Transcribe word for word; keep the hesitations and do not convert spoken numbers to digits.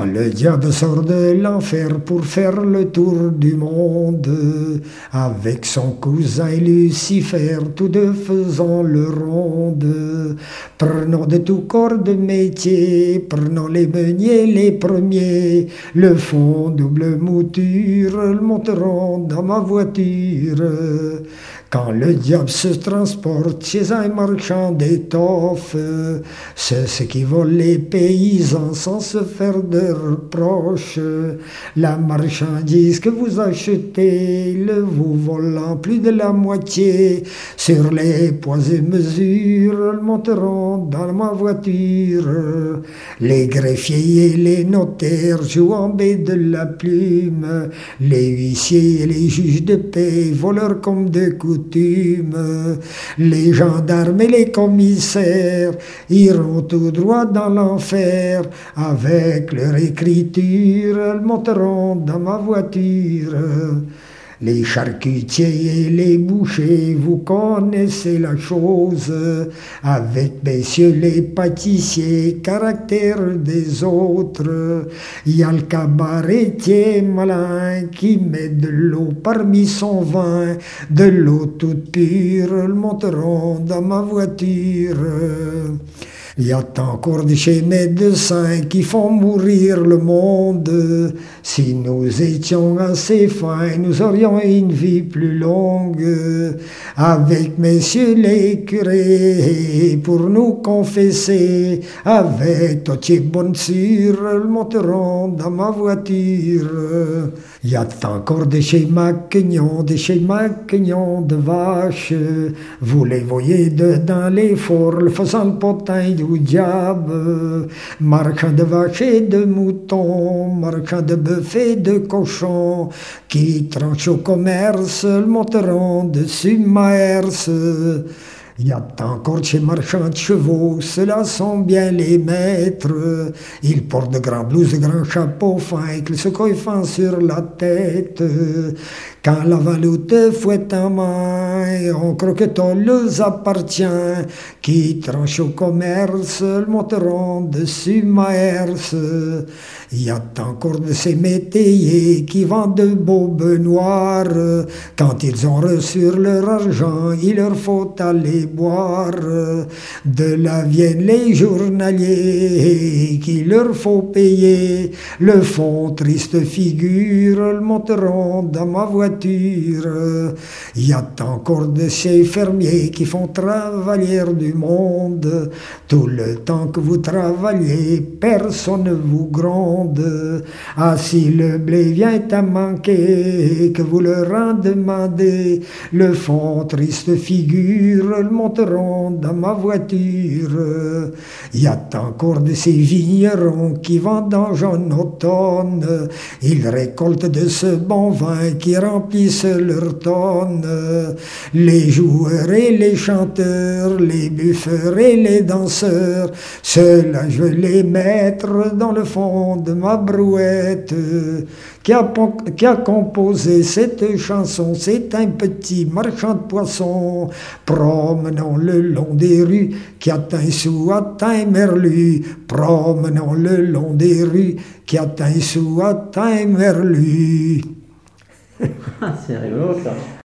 le diable sort de l'enfer pour faire le tour du monde, avec son cousin Lucifer, tous deux faisant le ronde, prenant de tout corps de métier, prenant les meuniers les premiers, le fond double mouture, le monteront dans ma voiture. Quand le diable se transporte chez un marchand d'étoffes, c'est ce qui vole les paysans sans se faire de reproches. La marchandise que vous achetez le vous volant plus de la moitié. Sur les poids et mesures, elles monteront dans ma voiture. Les greffiers et les notaires jouent en baie de la plume. Les huissiers et les juges de paix, voleurs comme de coutume. Les gendarmes et les commissaires iront tout droit dans l'enfer. Avec leur écriture, elles monteront dans ma voiture. Les charcutiers et les bouchers, vous connaissez la chose. Avec messieurs les pâtissiers, caractère des autres. Il y a le cabaretier malin qui met de l'eau parmi son vin. De l'eau toute pure, elles monteront dans ma voiture. Il y a encore de chez médecins qui font mourir le monde. Si nous étions assez fins, nous aurions une vie plus longue. Avec messieurs les curés, pour nous confesser, avec toutes les bonnes sures, elles monteront dans ma voiture. Il y a encore de chez Macquignon, de chez Macquignon de vaches. Vous les voyez dedans les fourres, faisant le potin du diable. Marchand de vaches et de moutons, marchand de bœufs et de cochons, qui tranchent au commerce, monteront dessus ma herse. Il y a encore chez marchands de chevaux, ceux-là sont bien les maîtres. Ils portent de grands blouses, de grands chapeaux fins, qu'ils se coiffent sur la tête. Quand la valoute fouette en main, on croit que tout leur appartient. Qui tranchent au commerce, monteront dessus ma herse. Il y a encore de ces métayers qui vendent de beaux bœufs noirs. Quand ils ont reçu leur argent, il leur faut aller boire. De là viennent les journaliers qui leur faut payer. Le font triste figure, ils monteront dans ma voiture. Il y a encore de ces fermiers qui font travailler du monde. Tout le temps que vous travaillez, personne ne vous gronde. Ah, si le blé vient à manquer, que vous leur en demandez, le font triste figure, ils monteront dans ma voiture. Il y a encore de ces vignerons qui vendangent en automne. Ils récoltent de ce bon vin qui remplissent leurs tonnes. Les joueurs et les chanteurs, les buffeurs et les danseurs, ceux-là je vais les mettre dans le fond de ma brouette. Qui a, qui a composé cette chanson, c'est un petit marchand de poissons, promenant le long des rues, qui atteint sous atteint Merlu, promenant le long des rues, qui atteint sous atteint Merlu. C'est rigolo ça.